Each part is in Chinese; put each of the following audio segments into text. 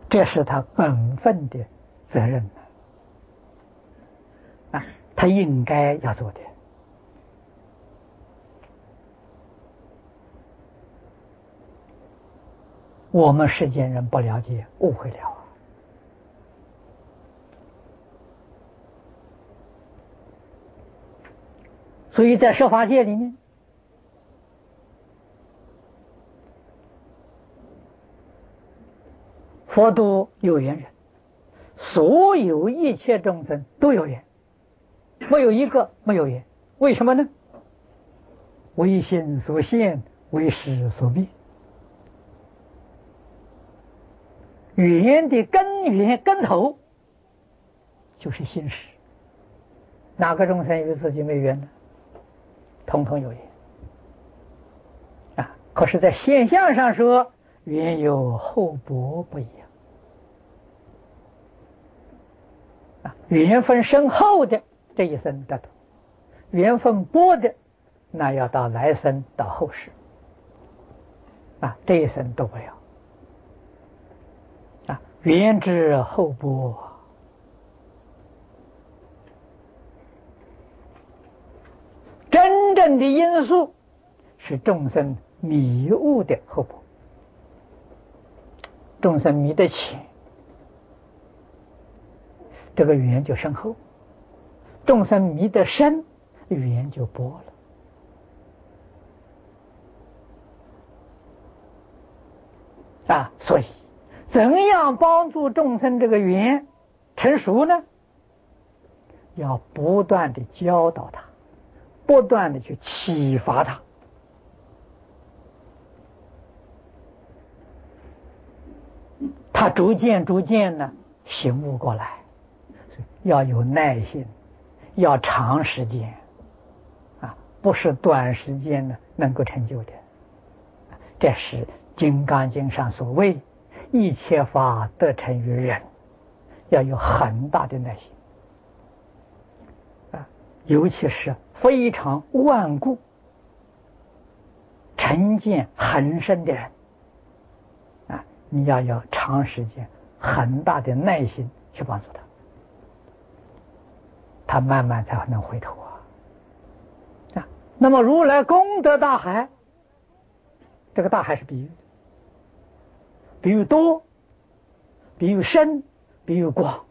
这是他本分的责任啊，他应该要做的。我们世间人不了解，误会了。所以在设法界里面，佛度有缘人，所有一切众生都有缘，没有一个没有缘。为什么呢？为心所现，为识所变。缘的根头就是心识。哪个众生与自己没缘呢？统统有缘啊！可是，在现象上说，缘有厚薄不一样啊。缘分深厚的这一生得度，缘分薄的那要到来生到后世啊，这一生都不了啊。缘之厚薄，真正的因素是众生迷悟的厚薄。众生迷得浅，这个缘就深厚；众生迷得深，缘就薄了啊。所以怎样帮助众生这个缘成熟呢？要不断的教导他，不断的去启发他，他逐渐呢醒悟过来。要有耐心，要长时间啊，不是短时间呢能够成就的。这是《金刚经》上所谓一切法得成于人，要有很大的耐心啊，尤其是非常顽固、成见很深的人啊，你要有长时间、很大的耐心去帮助他，他慢慢才能回头啊。那么如来功德大海，这个大海是比喻，比喻多，比喻深，比喻广，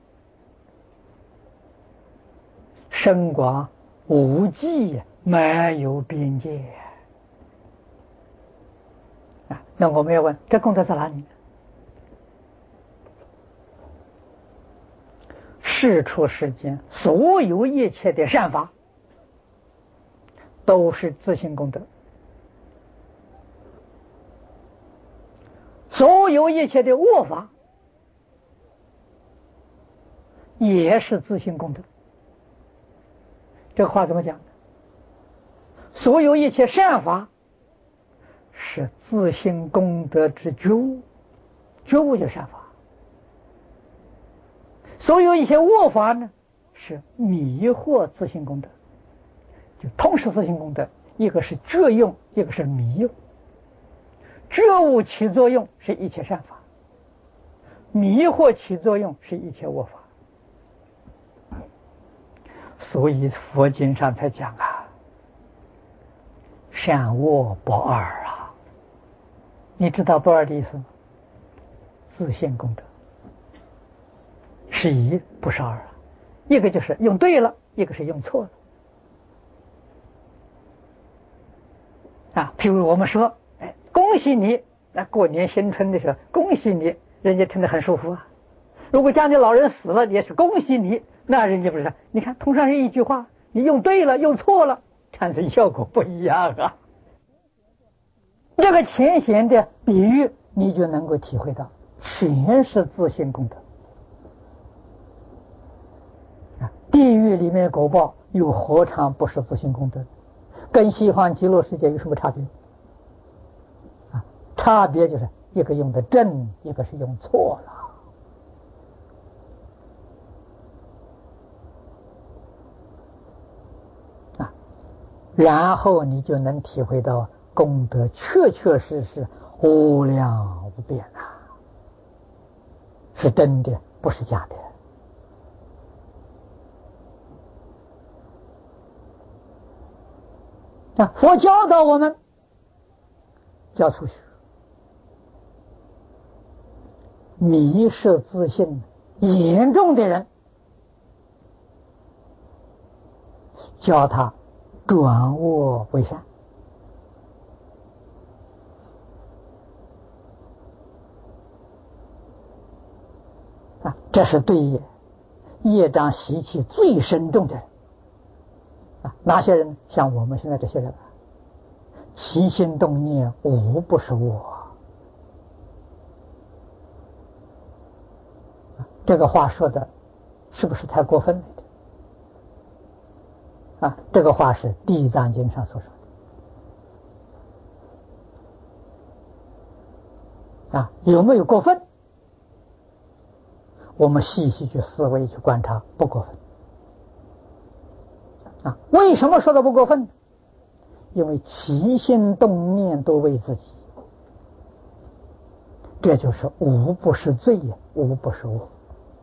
深广无际，没有边界啊。那我们要问，这功德在哪里呢？世出世间所有一切的善法都是自性功德，所有一切的恶法也是自性功德。这个话怎么讲呢？所有一切善法是自性功德之觉悟，觉悟就是善法。所有一些恶法呢，是迷惑自性功德，就同时自性功德，一个是觉用，一个是迷用。觉悟起作用是一切善法，迷惑起作用是一切恶法。所以佛经上才讲啊，善恶不二啊。你知道不二的意思吗？自性功德是一，不是二啊。一个就是用对了，一个是用错了啊。譬如我们说，恭喜你，那过年新春的时候，恭喜你，人家听得很舒服啊。如果家里老人死了，也是恭喜你，那人家不是？你看，同样是一句话，你用对了，用错了，产生效果不一样啊。这个浅显的比喻，你就能够体会到，全是自性功德。地狱里面的果报又何尝不是自性功德？跟西方极乐世界有什么差别？差别就是一个用的正，一个是用错了。然后你就能体会到功德确确实实无量无边是真的，不是假的。佛教导我们要出去，迷失自信严重的人，教他转恶为善。这是对业障习气最深重的人。哪些人？像我们现在这些人，起心动念无不是我。这个话说的是不是太过分了？这个话是《地藏经》上所说的。有没有过分？我们细细去思维去观察，不过分。为什么说的不过分？因为起心动念都为自己，这就是无不是罪也，无不是恶。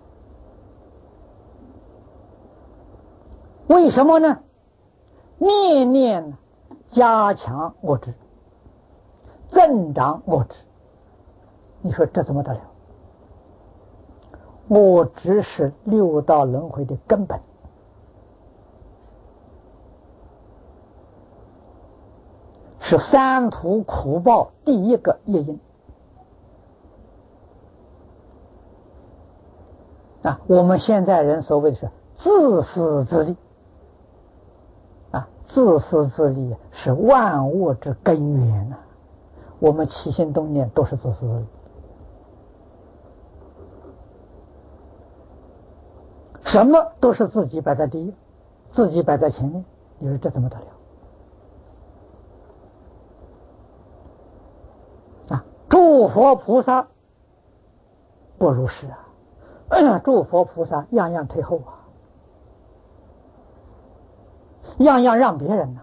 为什么呢？念念加强我执，增长我执。你说这怎么得了？我执是六道轮回的根本，是三途苦报第一个业因。我们现在人所谓的是自私自利，自私自利是万恶之根源。我们起心动念都是自私自利，什么都是自己摆在第一，自己摆在前面。你说这怎么得了？诸佛菩萨不如是诸佛菩萨样样退后样样让别人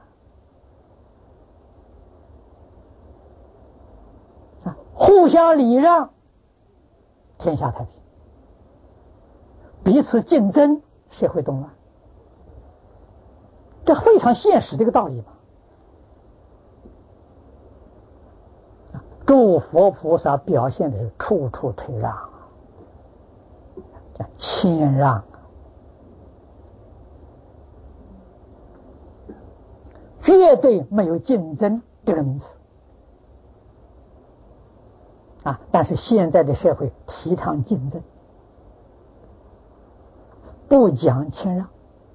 互相礼让，天下太平；彼此竞争，社会动乱。这非常现实的一个道理嘛。诸佛菩萨表现的是处处退让，谦让，绝对没有竞争这个名词但是现在的社会提倡竞争，不讲谦让，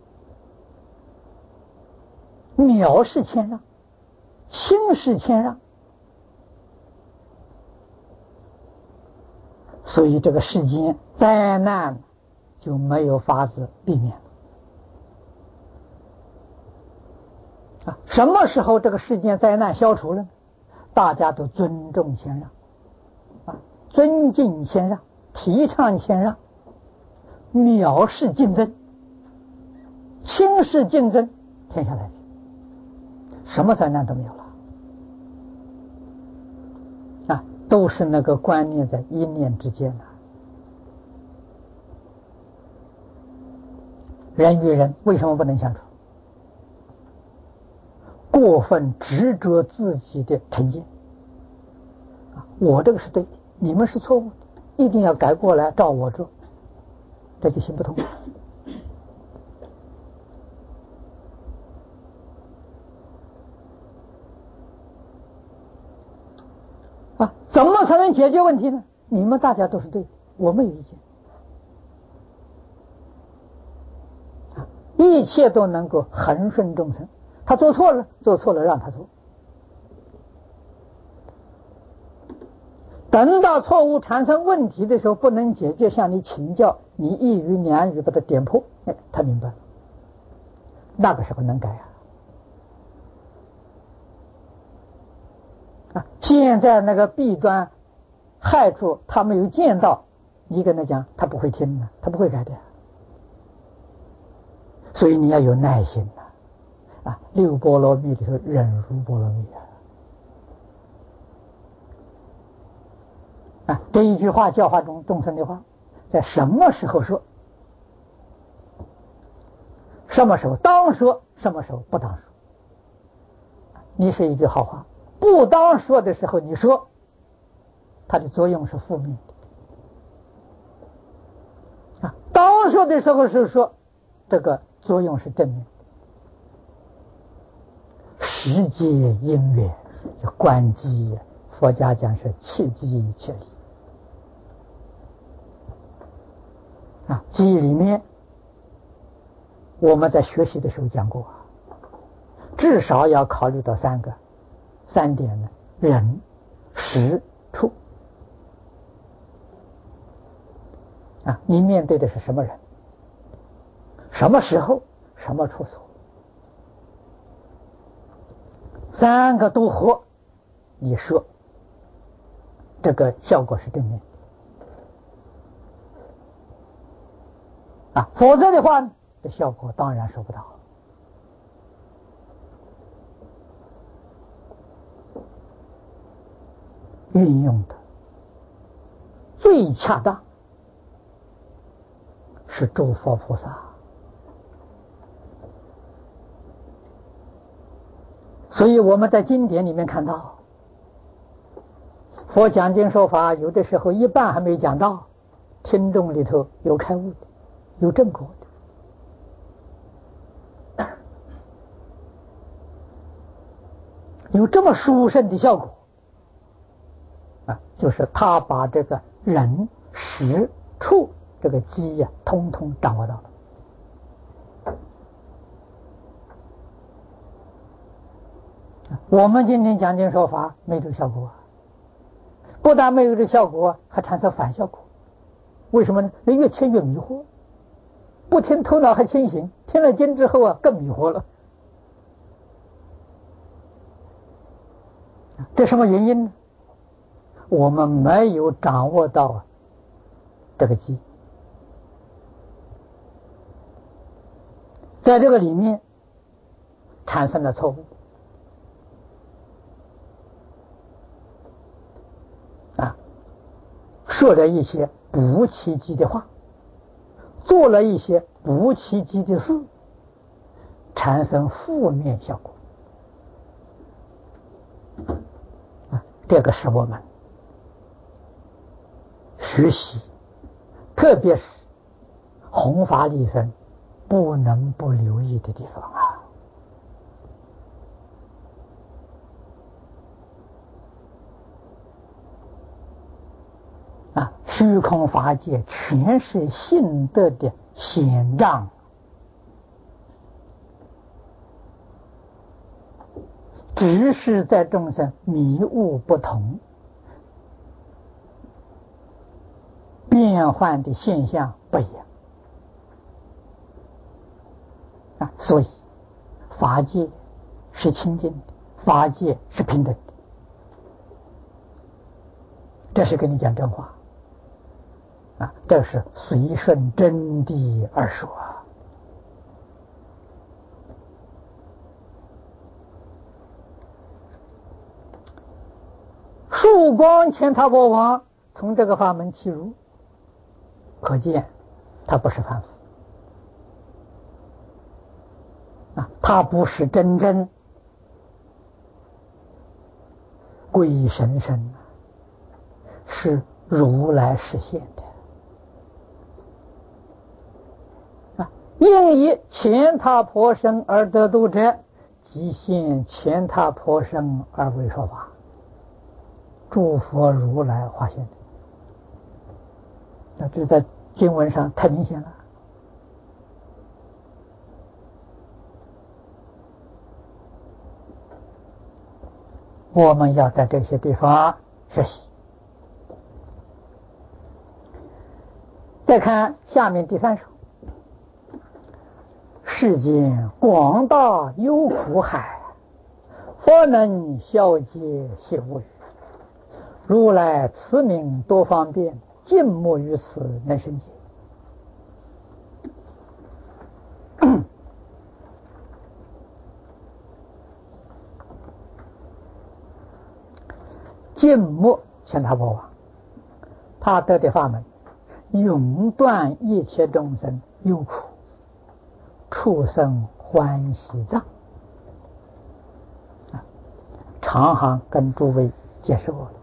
藐视谦让，轻视谦让，所以这个世间灾难就没有法子避免了。什么时候这个世间灾难消除了？大家都尊重谦让尊敬谦让，提倡谦让，藐视竞争，轻视竞争，天下太平，什么灾难都没有了都是那个观念在一念之间人与人为什么不能相处？过分执着自己的成见我这个是对的，你们是错误的，一定要改过来照我做，这就行不通怎么才能解决问题呢？你们大家都是对的，我没有意见一切都能够恒顺众生。他做错了让他做，等到错误产生问题的时候不能解决，向你请教，你一语两语把它点破，他明白了，那个时候能改现在那个弊端害处他没有见到，你跟他讲他不会听他不会改的。所以你要有耐心六波罗蜜里头忍辱波罗蜜这一句话教化众生的话， 在什么时候说，什么时候当说，什么时候不当说。你是一句好话，不当说的时候你说，它的作用是负面的当说的时候是说，这个作用是正面的。时节因缘就观机，佛家讲是切机切理机里面我们在学习的时候讲过至少要考虑到三点呢：人、时、处你面对的是什么人，什么时候，什么处所，三个都合，你说这个效果是正面否则的话这效果当然收不到。运用的最恰当是诸佛菩萨，所以我们在经典里面看到，佛讲经说法，有的时候一半还没讲到，听众里头有开悟的，有正果的，有这么殊胜的效果就是他把这个人、时、处这个机通通掌握到了。我们今天讲经说法没这个效果不但没有这个效果，还产生反效果。为什么呢？人越听越迷惑，不听头脑还清醒，听了经之后更迷惑了。这什么原因呢？我们没有掌握到这个机，在这个里面产生了错误说了一些不契机的话，做了一些不契机的事，产生负面效果这个是我们学习，特别是弘法利生不能不留意的地方虚空法界全是性德的显彰，只是在众生迷悟不同，变换的现象不一样所以法界是清净的，法界是平等的，这是跟你讲真话这是随顺真谛而说曙光乾闼婆王从这个法门起入，可见他不是凡夫他不是真正鬼神身是如来实现的应以乾闼婆身而得度者，即现乾闼婆身而为说法，诸佛如来化现的这在经文上太明显了我们要在这些地方学习。再看下面第3首，世间广大忧苦海，佛能消解谢无语，如来慈名多方便，静默于此能生解。静默乾闼婆王他得的法门永断一切众生忧苦，畜生欢喜藏。常行跟诸位解释过了，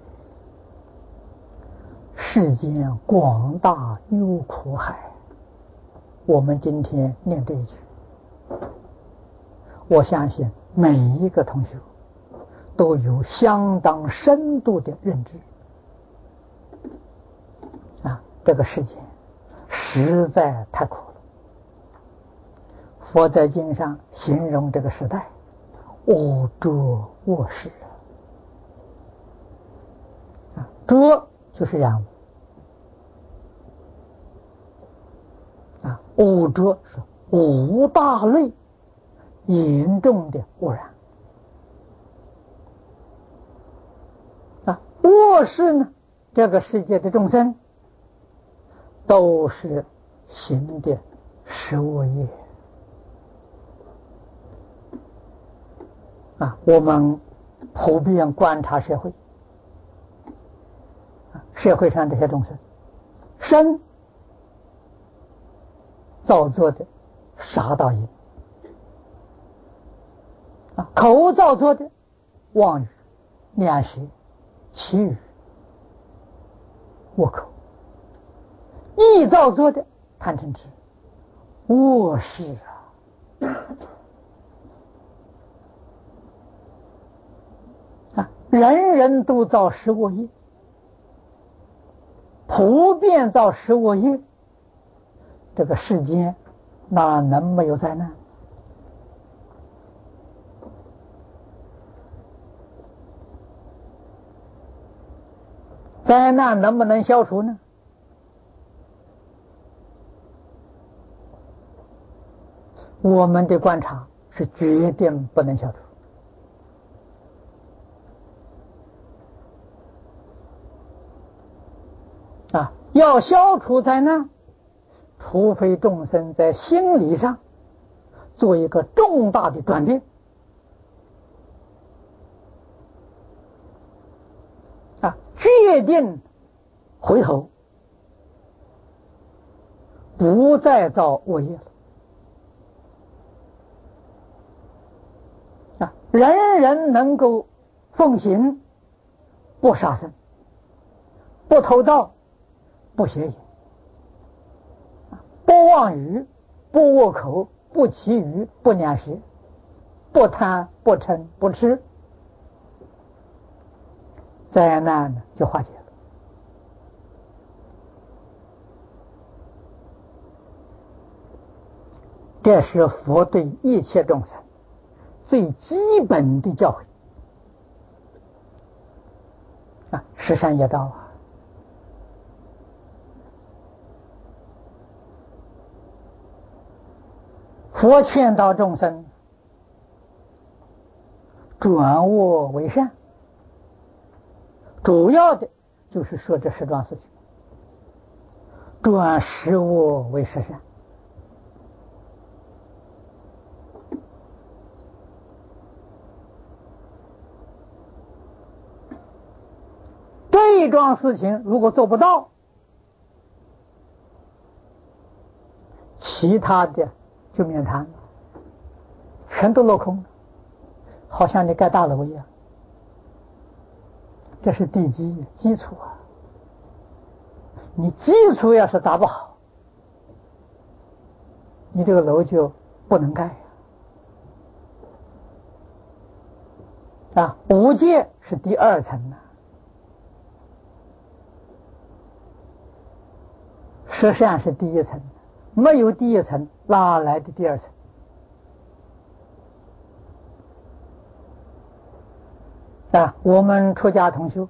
世间广大忧苦海，我们今天念这一句，我相信每一个同学都有相当深度的认知。这个世界实在太苦了。佛在经上形容这个时代，恶浊恶世浊就是染污恶浊是五大类严重的污染恶世呢，这个世界的众生都是行的十恶业我们普遍观察社会，社会上这些众生，身造作的杀盗淫口造作的妄语、两舌、绮语、恶口，意造作的贪嗔痴、恶事人人都造十恶业，普遍造十恶业，这个世间哪能没有灾难？灾难能不能消除呢？我们的观察是决定不能消除。要消除灾难，除非众生在心理上做一个重大的转变决定回头，不再造恶业了人人能够奉行不杀生、不偷盗、不邪淫、不妄语、不恶口、不绮语、不两舌、不贪、不嗔、不痴，灾难呢就化解了。这是佛对一切众生最基本的教诲十善业道佛劝导众生转恶为善，主要的就是说这十桩事情，转十恶为十善。这一桩事情如果做不到，其他的就免谈了，全都落空了，好像你盖大楼一样。这是地基础你基础要是打不好，你这个楼就不能盖五戒是第二层十善是第一层，没有第一层哪来的第二层？我们出家同修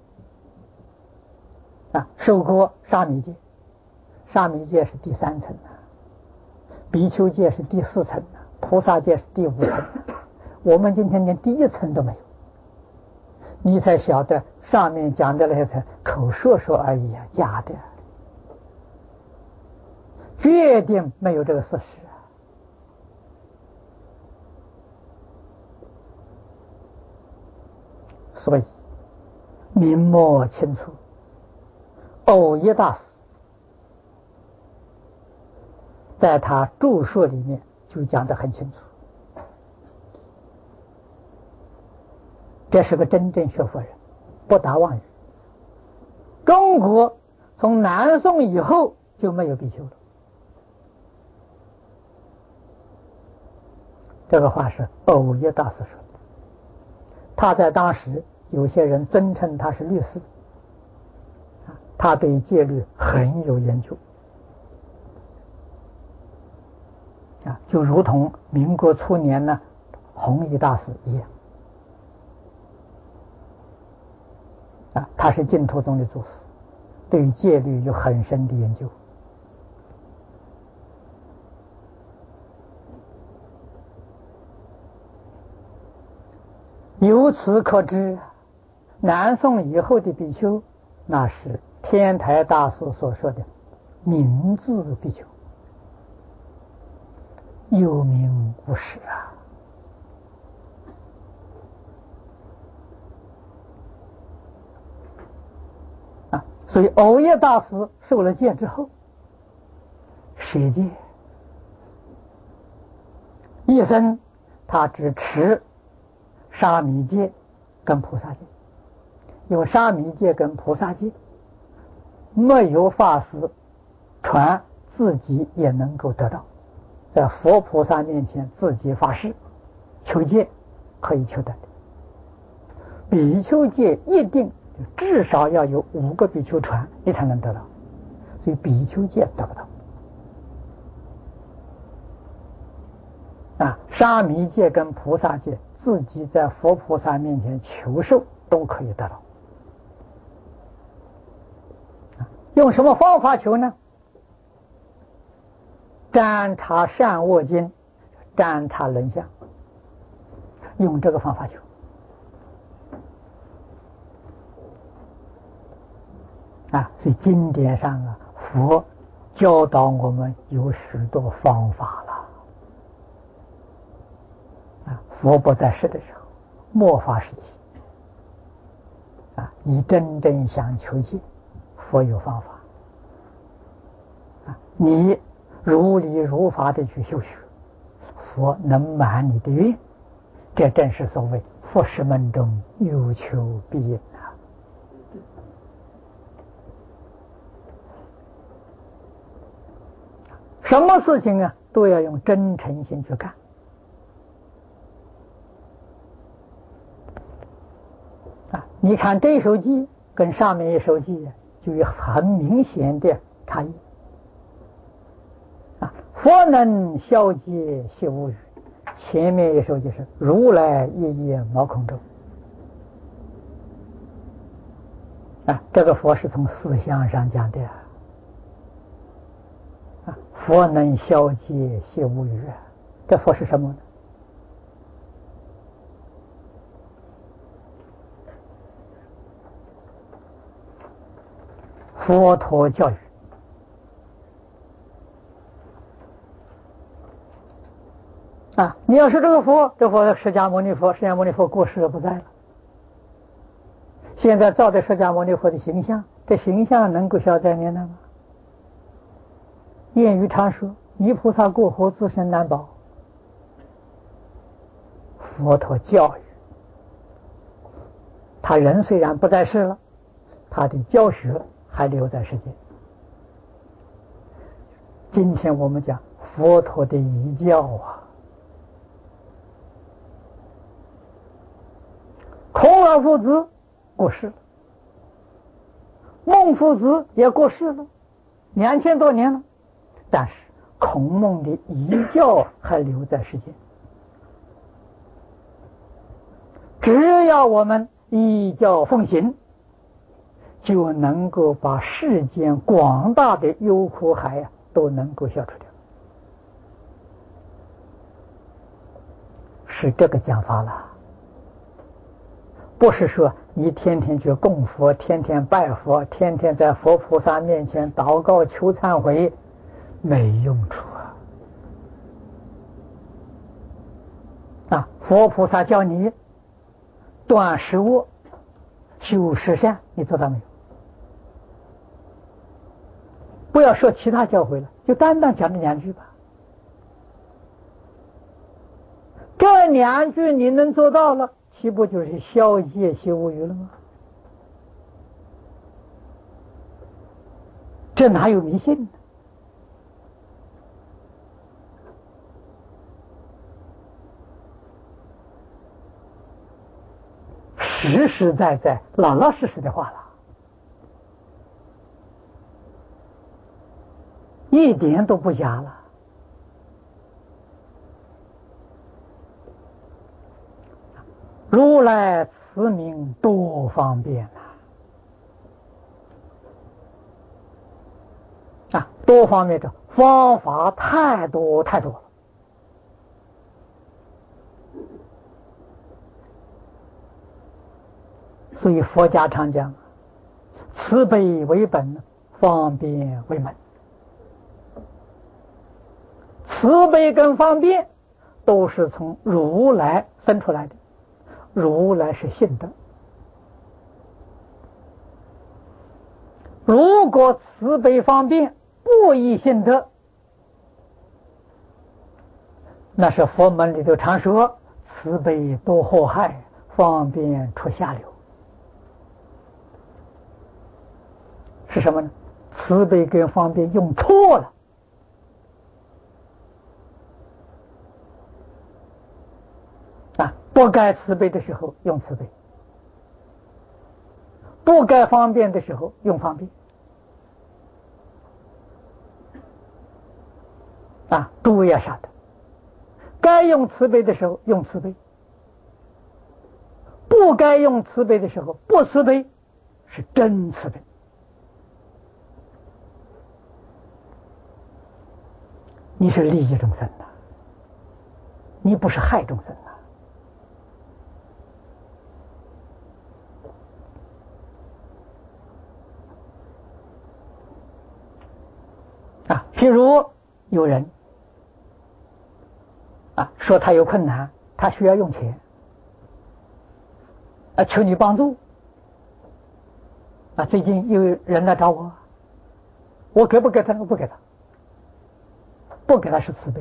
受过沙弥戒，沙弥戒是第三层比丘戒是第四层菩萨戒是第五层我们今天连第一层都没有，你才晓得上面讲的那些口说而已假的，决定没有这个事实所以明末清初藕益大师在他著述里面就讲得很清楚。这是个真正学佛人，不打妄语。中国从南宋以后就没有比丘了。这个话是藕益大师说的。他在当时有些人尊称他是律师，他对戒律很有研究，就如同民国初年呢弘一大师一样。他是净土宗的祖师，对于戒律有很深的研究。由此可知，南宋以后的比丘，那是天台大师所说的明智比丘，有名无实所以藕益大师受了戒之后，舍戒，一生他只持沙弥戒跟菩萨戒，因为沙弥戒跟菩萨戒没有法师传，自己也能够得到，在佛菩萨面前自己发誓求戒可以求得的。比丘戒一定至少要有5个比丘传，你才能得到，所以比丘戒得不到。沙弥戒跟菩萨戒，自己在佛菩萨面前求受都可以得到。用什么方法求呢？占察善恶经，占察人相，用这个方法求。所以经典上佛教导我们有许多方法了。佛不在世的时候，末法时期，你真正想求戒，佛有方法。你如理如法的去修学，佛能满你的愿，这正是所谓佛事门中有求必应什么事情都要用真诚心去干。你看这首偈跟上面一首偈就有很明显的差异。佛能消戒息无语，前面一首就是如来一叶毛空中。这个佛是从思想上讲的。佛能消戒息无语，这佛是什么呢？佛陀教育。你要是这个佛，这佛释迦牟尼佛，释迦牟尼佛过世了不在了，现在造的释迦牟尼佛的形象，这形象能够消灾免难吗？谚语常说，泥菩萨过河，自身难保。佛陀教育，他人虽然不在世了，他的教学还留在世间。今天我们讲佛陀的遗教孔老夫子过世了，孟夫子也过世了，2000多年了，但是孔孟的遗教还留在世间。只要我们依教奉行，就能够把世间广大的忧苦海都能够消除掉。是这个讲法了，不是说你天天去供佛，天天拜佛，天天在佛菩萨面前祷告求忏悔，没用处佛菩萨叫你断食恶，修十善，你做到没有？不要说其他教诲了， 就单单讲这2句吧。这2句你能做到了，岂不就是消业息无余了吗？这哪有迷信呢？实实在在、老老实实的话了，一点都不假了。如来慈名多方便啊！多方面的方法太多太多了。所以佛家常讲，慈悲为本，方便为门。慈悲跟方便都是从如来生出来的，如来是性德。如果慈悲方便不依性德，那是佛门里头常说慈悲多祸害，方便出下流。是什么呢？慈悲跟方便用错了。不该慈悲的时候用慈悲，不该方便的时候用方便。诸位要晓得，该用慈悲的时候用慈悲，不该用慈悲的时候不慈悲，是真慈悲。你是利益众生的，你不是害众生的。譬如有人说他有困难，他需要用钱，求你帮助。最近有人来找我，我给不给他？我不给他，不给他是慈悲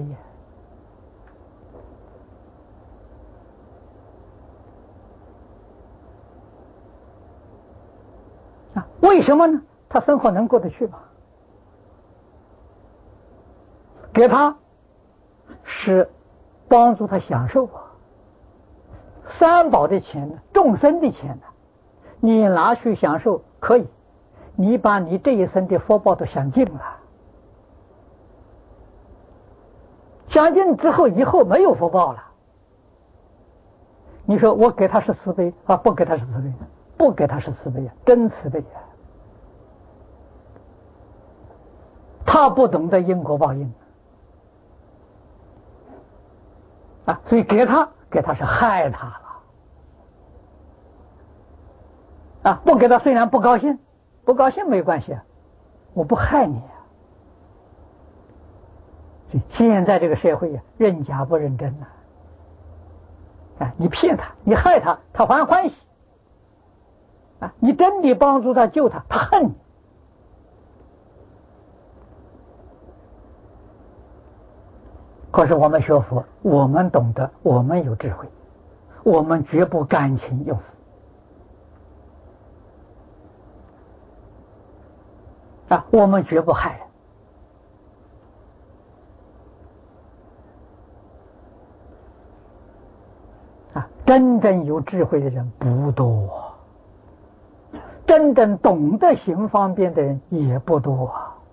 呀。为什么呢？他生活能过得去吗？给他是帮助他享受三宝的钱呢，众生的钱呢，你拿去享受可以，你把你这一生的福报都享尽了，享尽之后以后没有福报了。你说我给他是慈悲不给他是慈悲，不给他是慈悲真慈悲他不懂得因果报应所以给他是害他了不给他虽然不高兴没关系我不害你现在这个社会认假不认真你骗他，你害他，他还欢喜你真的帮助他救他，他恨你。可是我们学佛，我们懂得，我们有智慧，我们绝不感情用事我们绝不害人真正有智慧的人不多，真正懂得行方便的人也不多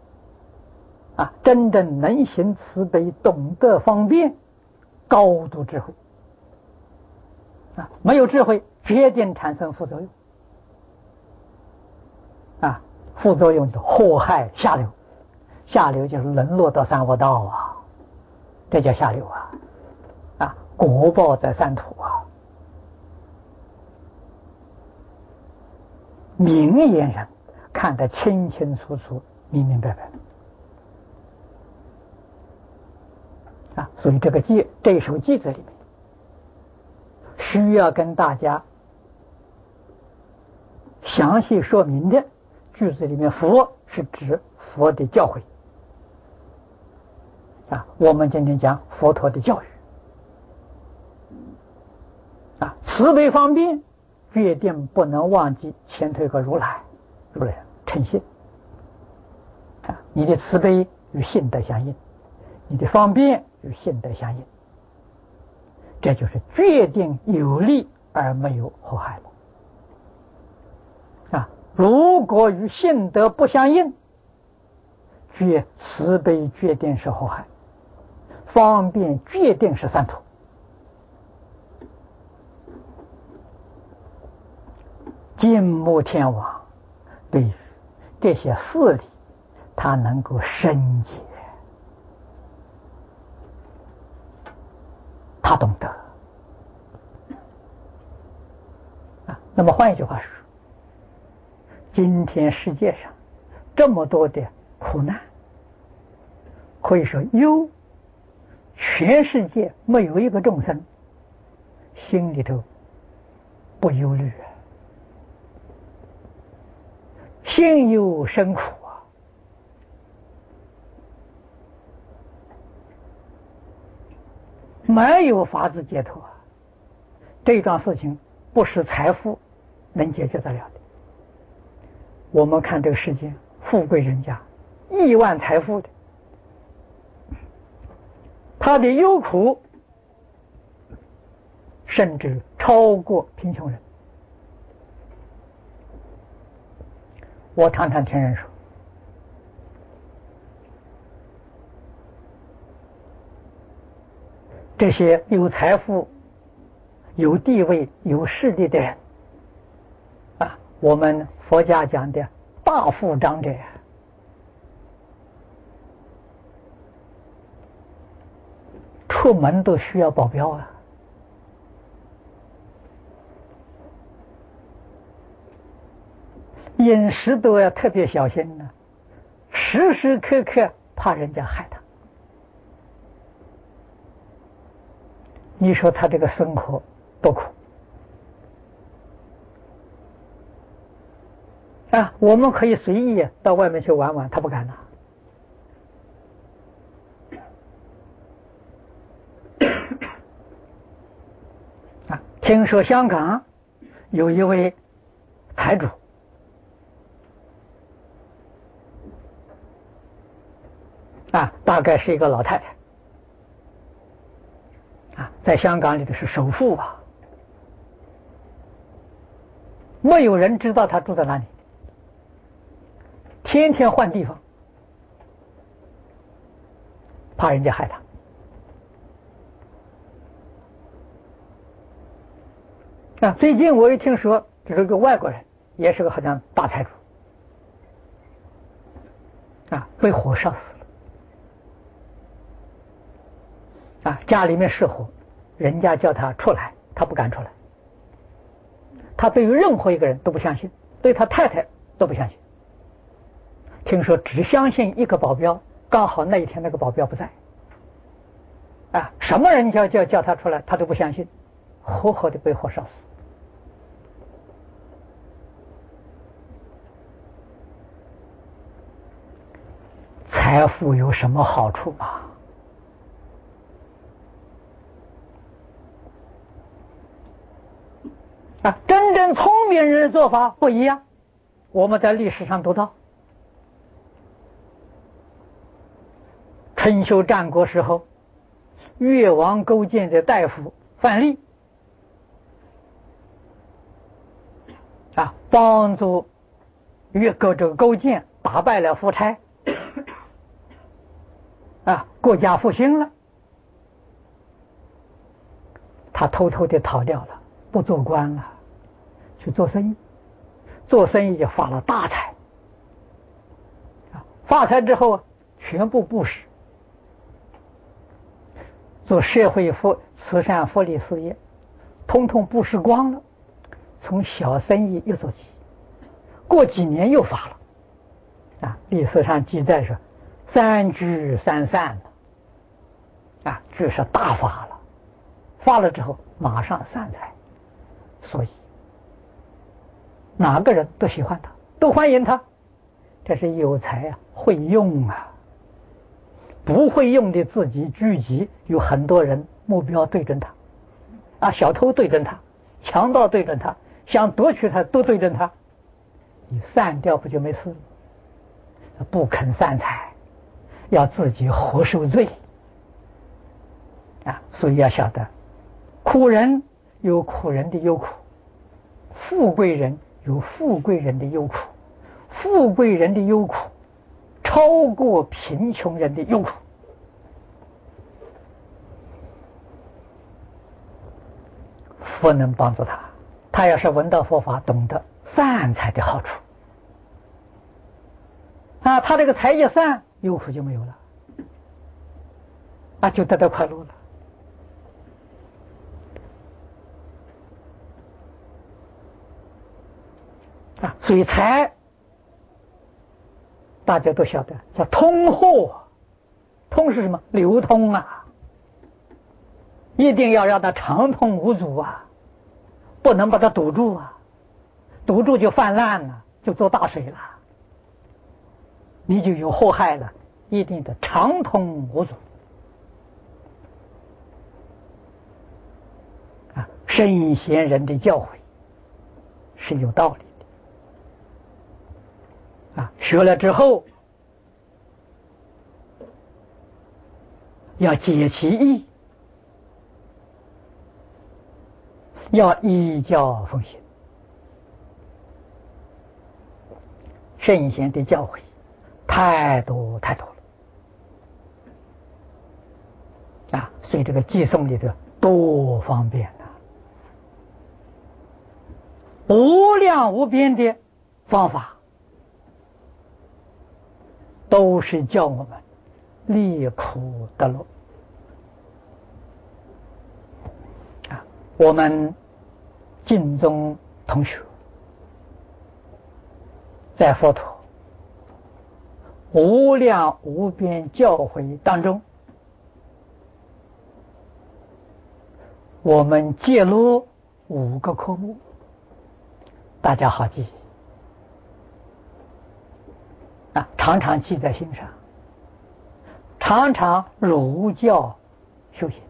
真正能行慈悲、懂得方便、高度智慧没有智慧，决定产生副作用副作用就祸害下流，下流就是沦落到三恶道这叫下流果报在三途明眼人看得清清楚楚、明明白白所以这首偈子里面需要跟大家详细说明的句子里面，佛是指佛的教诲我们今天讲佛陀的教育慈悲方便，决定不能忘记前头一个如来诚信你的慈悲与信德相应，你的方便与信德相应，这就是决定有利而没有祸害了如果与信德不相应，慈悲决定是祸害，方便决定是三途。金木天王对于这些事理，他能够深解，他懂得那么换一句话说，今天世界上这么多的苦难，可以说全世界没有一个众生心里头不忧虑心有生苦没有法子解脱这桩事情不是财富能解决得了的。我们看这个世界，富贵人家亿万财富的，他的忧苦甚至超过贫穷人。我常常听人说，这些有财富、有地位、有势力的人我们佛家讲的大富长者，出门都需要保镖饮食都要特别小心时时刻刻怕人家害他。你说他这个生活多苦我们可以随意到外面去玩玩，他不敢听说香港有一位财主大概是一个老太太在香港里的是首富没有人知道他住在哪里，天天换地方，怕人家害他最近我也听说这是个外国人，也是个好像大财主被火烧死了家里面失火，人家叫他出来，他不敢出来。他对于任何一个人都不相信，对他太太都不相信。听说只相信一个保镖，刚好那一天那个保镖不在什么人叫他出来，他都不相信，活活的被火烧死。财富有什么好处吗？真正聪明人的做法不一样。我们在历史上读到，春秋战国时候，越王勾践的大夫范蠡帮助勾践打败了夫差国家复兴了，他偷偷的逃掉了，不做官了，去做生意。做生意就发了大财发财之后全部布施，做社会慈善福利事业，统统布施光了。从小生意又做起，过几年又发了历史上记载说三聚三散了就是大发了，发了之后马上散财。所以哪个人都喜欢他，都欢迎他，这是有才会用不不会用的自己聚集，有很多人目标对准他，小偷对准他，强盗对准他，想夺取他都对准他，你散掉不就没事了？不肯散财，要自己活受罪所以要晓得，苦人有苦人的忧苦，富贵人有富贵人的忧苦，富贵人的忧苦超过贫穷人的忧苦。佛能帮助他，他要是闻到佛法，懂得散财的好处他这个财一散，忧苦就没有了就得到快乐了所以财大家都晓得叫通货，通是什么？流通一定要让它畅通无阻不能把它堵住堵住就泛滥了，就做大水了，你就有祸害了，一定的畅通无阻圣贤人的教诲是有道理的学了之后要解其意，要依教奉行。圣贤的教诲太多太多了所以这个寄送里头多方便无量无边的方法，都是叫我们离苦得乐我们净宗同学在佛陀无量无边教诲当中，我们揭露5个科目，大家好记常常记在心上，常常儒教修行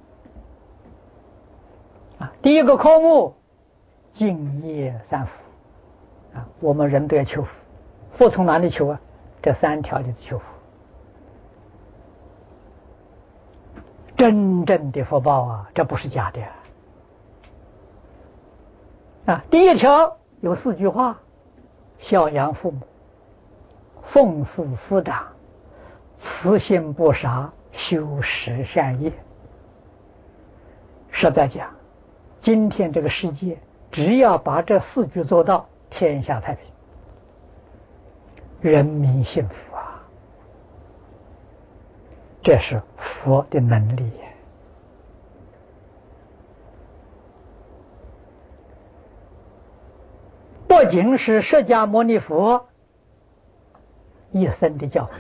第一个科目敬业三福我们人都要求福，福从哪里求这3条里的求福，真正的福报这不是假的第一条有4句话：孝养父母，奉事师长，慈心不杀，修十善业。实在讲，今天这个世界只要把这4句做到，天下太平，人民幸福这是佛的能力不仅是释迦牟尼佛一生的教诲，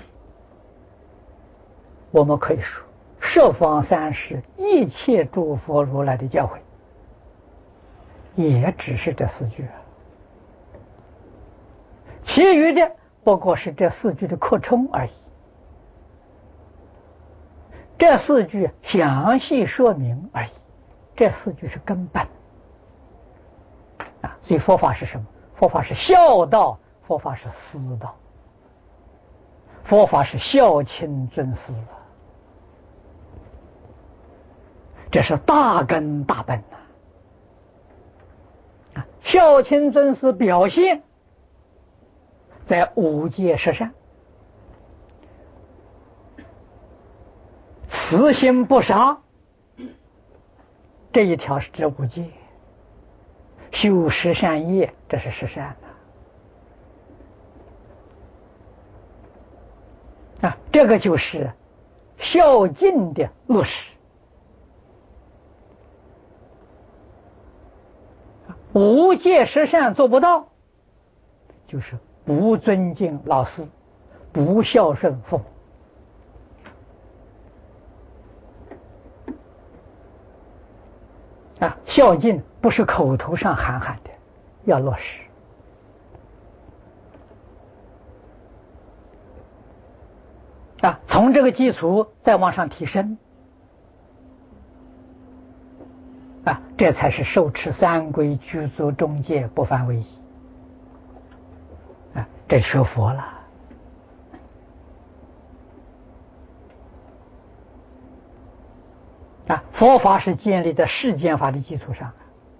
我们可以说十方三世一切诸佛如来的教诲也只是这4句其余的不过是这4句的扩充而已。这4句详细说明而已，这4句是根本所以佛法是什么？佛法是孝道，佛法是师道，佛法是孝亲尊师这是大根大本孝亲尊师表现在5戒十善，慈心不杀这一条是这5戒，修十善业这是十善这个就是孝敬的落实。5戒十善做不到，就是不尊敬老师，不孝顺父母孝敬不是口头上喊喊的，要落实。 从这个基础再往上提升，这才是受持三规具足中戒不犯违仪，这学佛了。佛法是建立在世间法的基础上，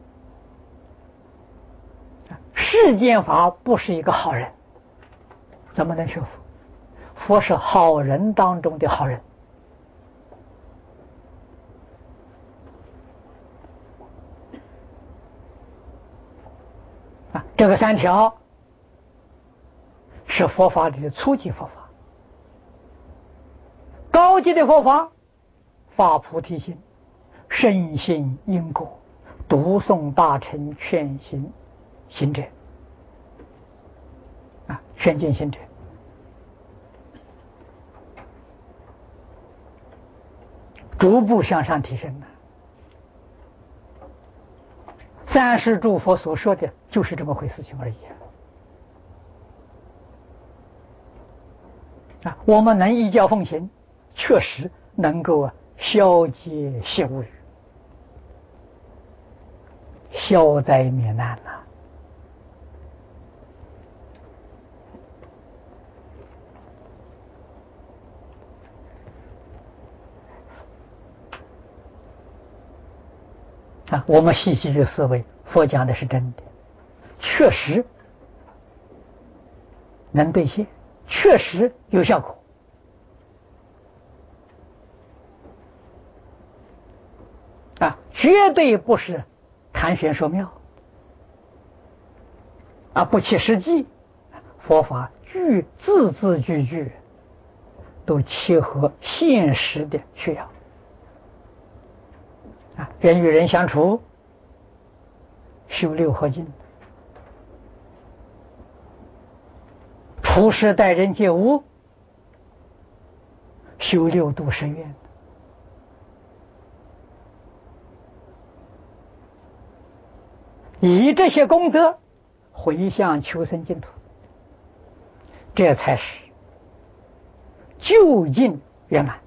世间法不是一个好人，怎么能学佛？佛是好人当中的好人。这个三条是佛法里的初级佛法，高级的佛法发菩提心，深信因果，读诵大乘劝行行者，劝进行者，逐步向上提升。三世诸佛所说的就是这么回事情而已。我们能依教奉行，确实能够消解习无余，消灾免难我们细细去思维，佛讲的是真的，确实能兑现，确实有效果。绝对不是谈玄说妙，不切实际。佛法字字句句都切合现实的需要。人与人相处，修六合敬；处事待人接物，修六度十愿。以这些功德回向求生净土，这才是究竟圆满。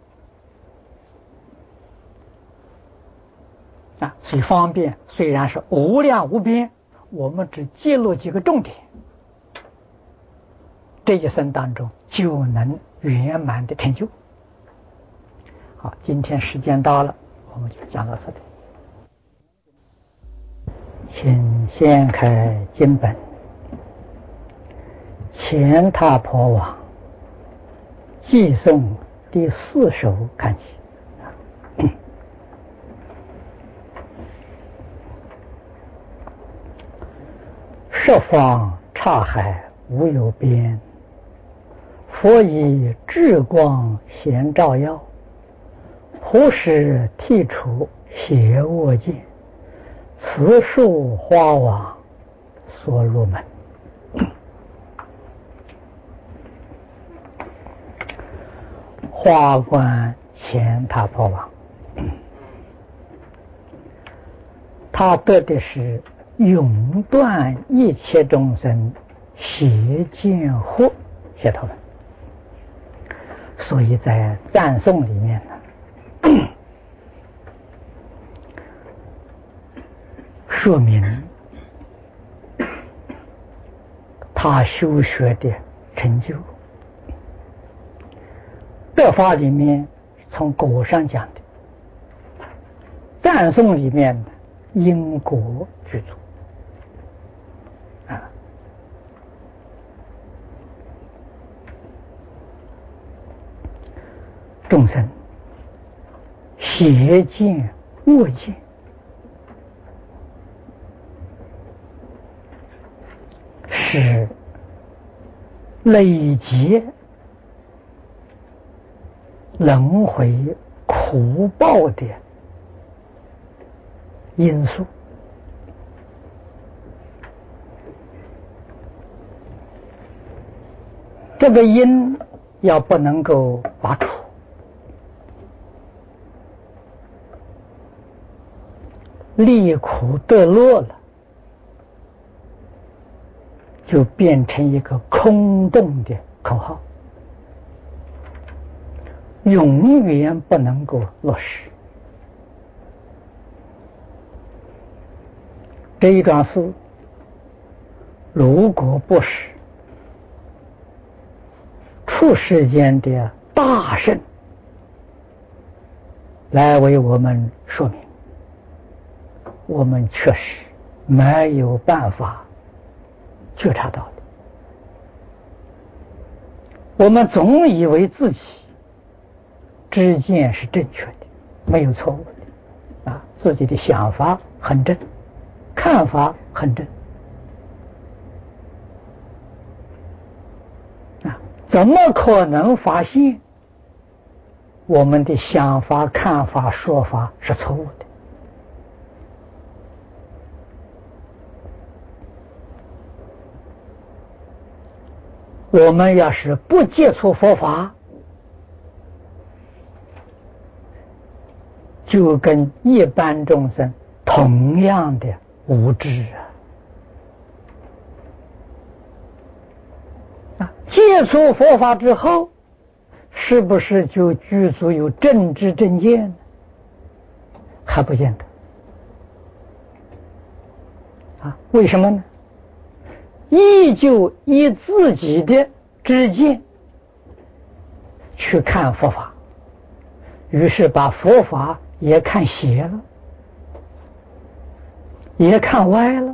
所以方便虽然是无量无边，我们只揭露几个重点，这一生当中就能圆满的成就。好，今天时间到了，我们就讲到这里。请掀开经本，前踏婆网，寄诵第4首看起。十方刹海无有边，佛以智光显照耀，普使剔除邪恶见，此树花网所入门。花观前踏婆网，他得的是永断一切众生邪见惑解脱门，所以在赞颂里面呢，说明他修学的成就。得法里面从果上讲的，赞颂里面的因果具足。众生邪见恶见，是累积轮回苦报的因素。这个因要不能够拔除，离苦得乐了，就变成一个空洞的口号。 永远不能够落实。这一桩事，如果不是出世间的大圣来为我们说明，我们确实没有办法觉察到的。我们总以为自己知见是正确的，没有错误的，自己的想法很正，看法很正，怎么可能发现我们的想法、看法、说法是错误的？我们要是不接触佛法，就跟一般众生同样的无知接触佛法之后，是不是就具足有正知正见呢？还不见得为什么呢？依旧以自己的知见去看佛法，于是把佛法也看邪了，也看歪了。